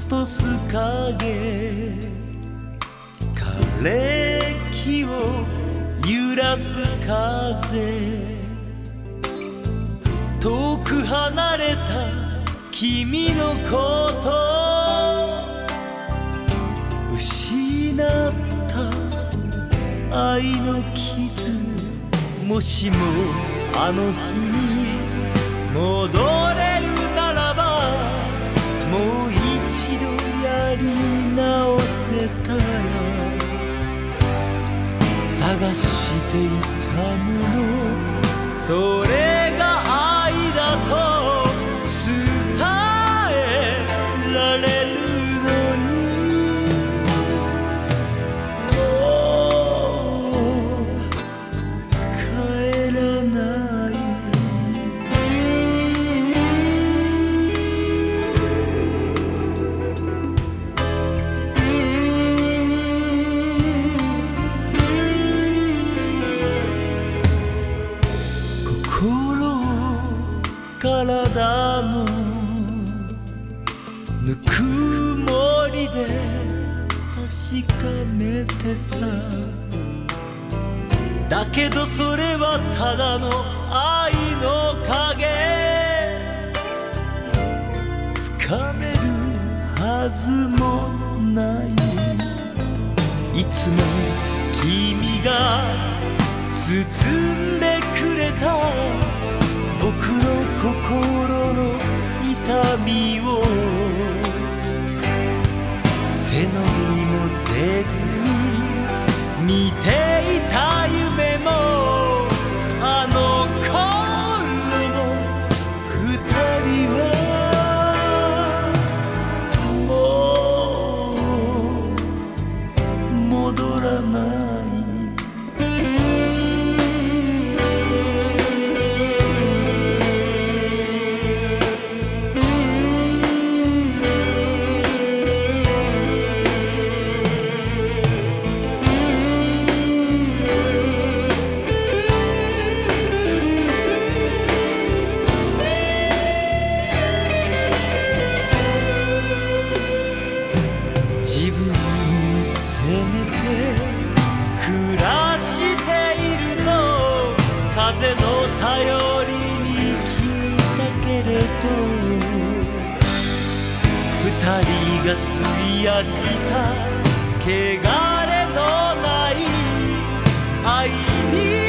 落とす影、枯れ木を揺らす風、遠く離れた君のこと失った愛の傷、もしもあの日に戻れるならば、もう一度やり直せたら、探していたもの、それが愛だと伝えられるのに、もう帰らない。体のぬくもりで確かめてた。だけどそれはただの愛の影、つかめるはずもない。いつも君が包んでくれた僕の心の痛みを、背伸びもせずに見ていた夢も、あの頃の二人はもう戻らない。自分を責めて暮らしていると、風の頼りに聞いたけれど、二人が費やした汚れのない愛に